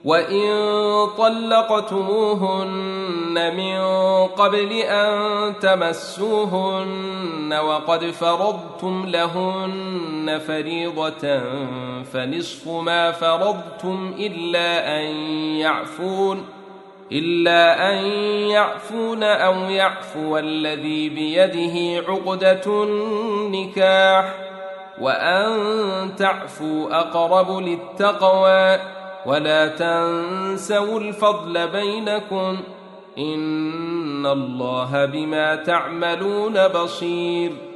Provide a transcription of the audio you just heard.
وإن طلقتموهن من قبل أن تمسوهن وقد فرضتم لهن فريضة فنصف ما فرضتم إلا أن يعفون أو يعفو الذي بيده عقدة النكاح وأن تعفوا أقرب للتقوى ولا تنسوا الفضل بينكم إن الله بما تعملون بصير